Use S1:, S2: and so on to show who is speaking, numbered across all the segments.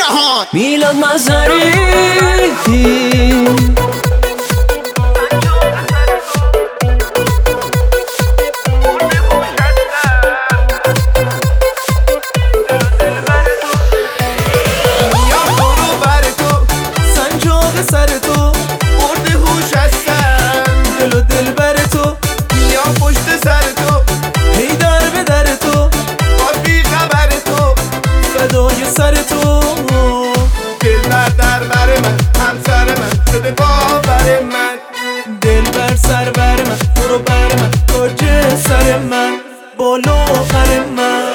S1: جهان.
S2: میلاد مظهری
S3: سر تو برد هوش هستن، دل و دل بر تو میام پشت سر تو، هی در به در تو با بی خبر تو فدای سر تو. دل در بر من همسر من شده باور من، دل بر سر بر من برو بر من تاج سر من بالا پر من.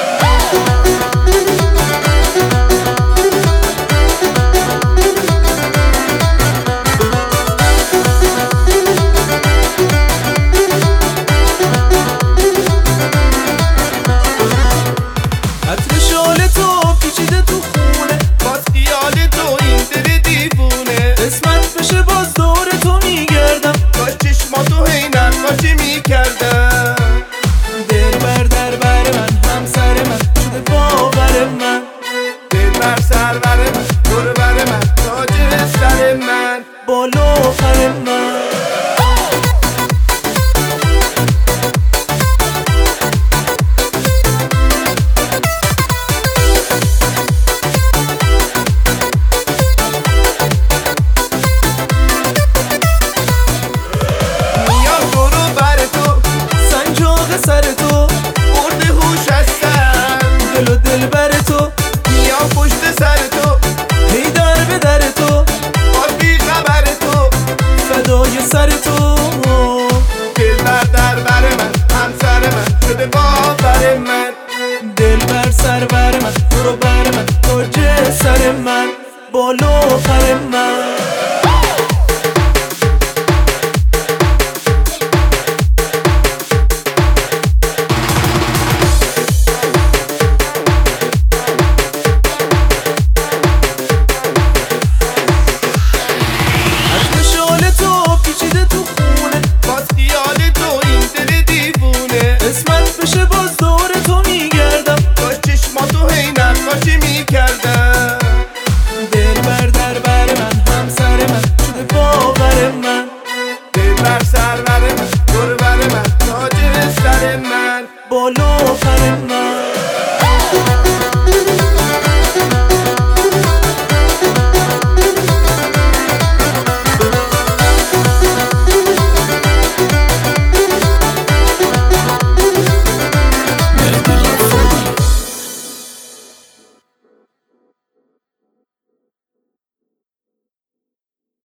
S3: عطر شال تو پیچیده تو خونه، باز خیال تو این دل دیوونه، قسمت بشه باز دور تو میگردم، با چشماتو هی نقاشی میکردم. دل بر در بر من همسر من شده باور من، دل بر سر بر من دور بر من تاج سر من بالا پر من. سر تو برد هوش هستن، دل و دل بر تو میام پشت سر تو، هی در به در تو با بی خبر تو فدای سر تو. دل در بر من همسر من شده باور من، دل بر سر بر من برو بر من تاج سر من بالا پر من. قسمت بشه باز دور تو میگردم، با چشماتو هی نقاشی میکردم.